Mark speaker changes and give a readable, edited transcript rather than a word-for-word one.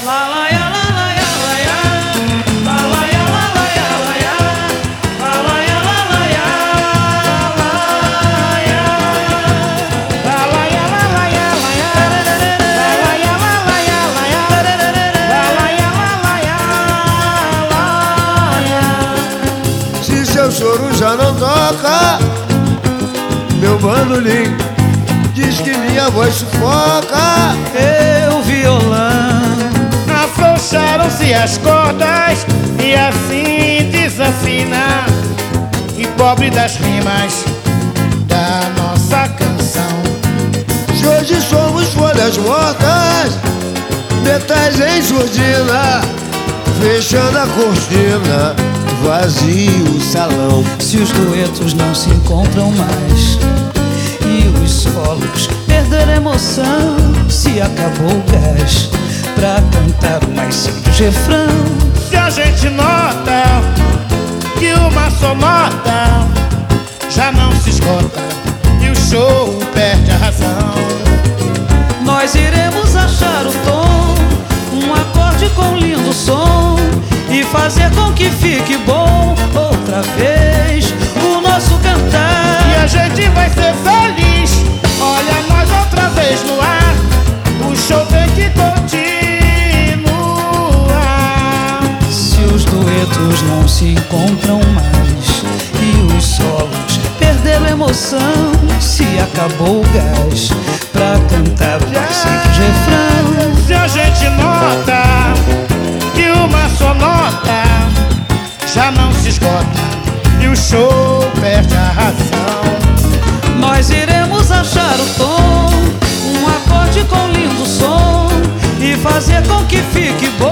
Speaker 1: Se seu choro já não toca, meu bandolim diz que minha voz sufoca.
Speaker 2: Meu violão,
Speaker 3: afrouxaram-se as cordas e assim desafina. E pobre das rimas da nossa canção.
Speaker 1: Se hoje somos folhas mortas, metais em surdina, fechando a cortina, vazio o salão.
Speaker 2: se os duetos não se encontram mais e os solos perderam a emoção, se acabou o gás pra cantar o mais simples refrão.
Speaker 3: Se a gente nota que uma só nota já não se esgota e o show perde a razão,
Speaker 2: nós iremos achar o tom, um acorde com lindo som e fazer com que fique bom outra vez o nosso cantar.
Speaker 3: e a gente vai ser feliz. Olha nós outra vez no ar, o show tem que continuar.
Speaker 2: Se os duetos não se encontram mais e os solos perderam a emoção, se acabou o gás pra cantar o mais simples refrão.
Speaker 3: Se a gente nota que uma só nota já não se esgota e o show perde a razão,
Speaker 2: nós iremos achar o tom, um acorde com lindo som e fazer com que fique bom